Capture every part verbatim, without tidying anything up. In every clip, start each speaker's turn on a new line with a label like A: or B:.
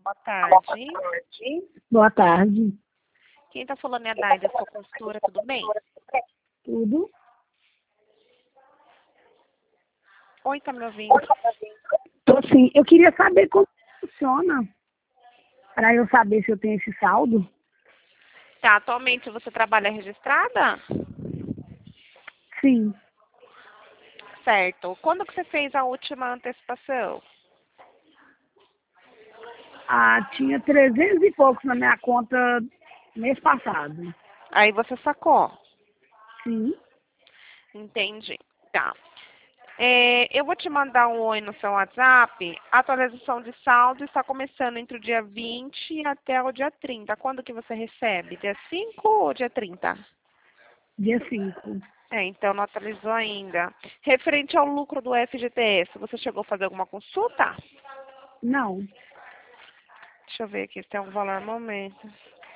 A: boa tarde.
B: Boa tarde.
A: Quem tá falando é a Dai da sua consultora, tudo bem?
B: Tudo?
A: Oi, tá me ouvindo?
B: Tô sim. Eu queria saber como funciona. Para eu saber se eu tenho esse saldo.
A: Tá, atualmente você trabalha registrada?
B: Sim.
A: Certo. Quando que você fez a última antecipação?
B: Ah, tinha trezentos e poucos na minha conta mês passado.
A: Aí você sacou.
B: Sim.
A: Entendi. Tá. É, eu vou te mandar um oi no seu WhatsApp. A atualização de saldo está começando entre o dia vinte até o dia trinta. Quando que você recebe? Dia cinco ou dia trinta?
B: Dia cinco.
A: É, então não atualizou ainda. Referente ao lucro do F G T S, você chegou a fazer alguma consulta?
B: Não.
A: Deixa eu ver aqui se tem um valor momento.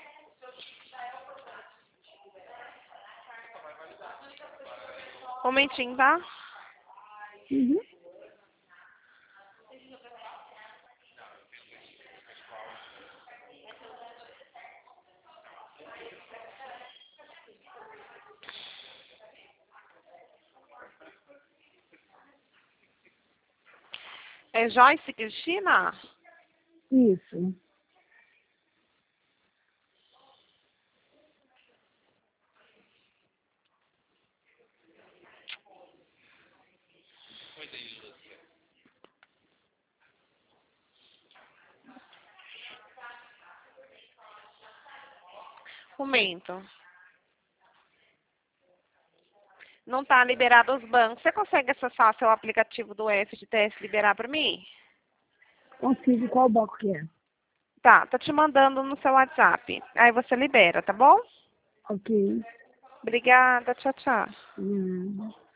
A: Momentinho, tá?
B: Uhum.
A: É Joyce Cristina?
B: Isso.
A: Momento. Não está liberado os bancos. Você consegue acessar seu aplicativo do F G T S e liberar para mim?
B: Consigo qual banco que é.
A: Tá, tô te mandando no seu WhatsApp. Aí você libera, tá bom?
B: Ok.
A: Obrigada, tchau, tchau.
B: Hum.